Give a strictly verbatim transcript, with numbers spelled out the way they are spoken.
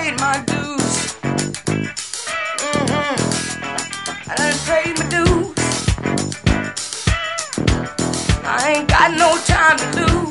paid my dues. Mm-hmm. I done paid my dues. I ain't got no time to lose.